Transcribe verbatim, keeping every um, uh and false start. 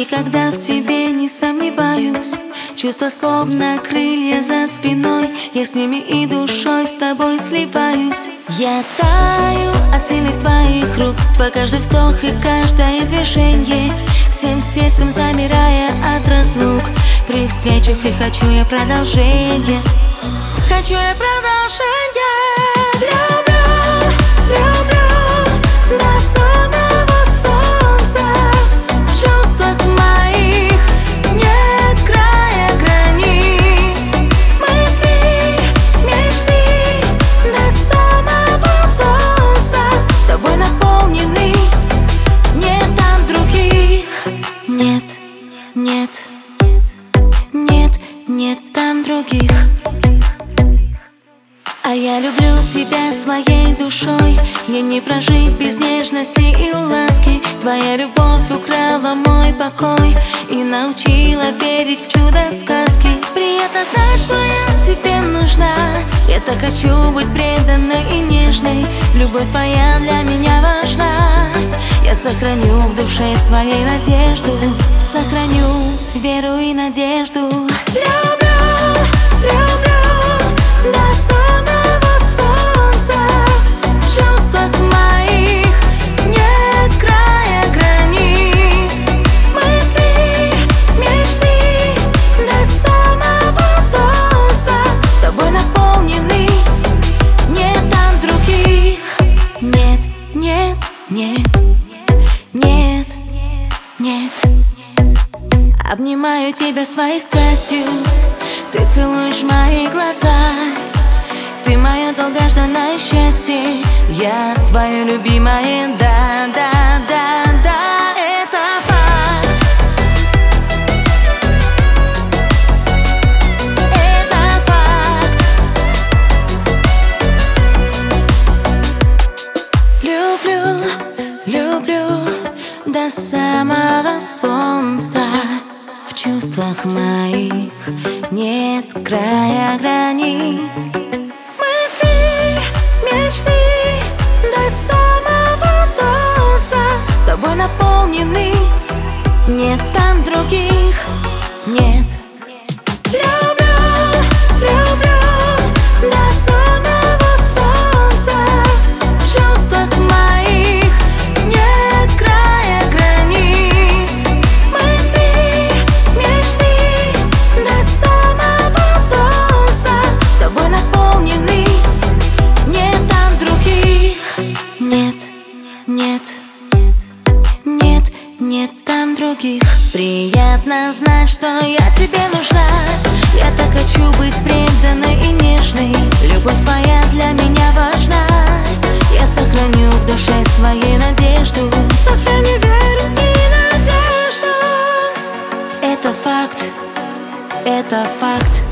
никогда в тебе не сомневаюсь. Чувства словно крылья за спиной, я с ними и душой с тобой сливаюсь. Я таю от сильных твоих рук, твой каждый вздох и каждое движение, всем сердцем замирая от разлук. При встречах и хочу я продолжения, хочу я продолжения. Люблю, люблю до самого солнца. В чувствах моих нет края границ. Мысли, мечты до самого солнца тобой наполнены. Нет там других, нет, нет, нет, нет там других. А я люблю тебя своей душой, мне не прожить без нежности и ласки. Твоя любовь украла мой покой и научила верить в чудо сказки. Приятно знать, что я тебе нужна, я так хочу быть преданной и нежной. Любовь твоя для меня важна, я сохраню в душе своей надежду, сохраню веру и надежду. Люблю, люблю до самого солнца. В чувствах моих нет края границ. Мысли, мечты до самого солнца тобой наполнены. Нет там других, нет, нет, нет, нет, нет. Обнимаю тебя своей страстью, ты целуешь мои глаза. Ты мое долгожданное счастье, я твое любимое, да, да, да, да, это факт. Это факт. Люблю, люблю до самого солнца. В чувствах моих нет края границ. Мысли, мечты до самого солнца тобой наполнены. Нет там других, нет. Люблю, люблю до самого солнца. В чувствах моих нет края границ. Мысли, мечты до самого солнца тобой наполнены. Нет там других, нет, нет, нет, нет там других. Приятно знать, что я тебе нужна, я так хочу быть преданной и нежной. Любовь твоя для меня важна, я сохраню в душе своей надежду, сохраню веру и надежду. Это факт, это факт.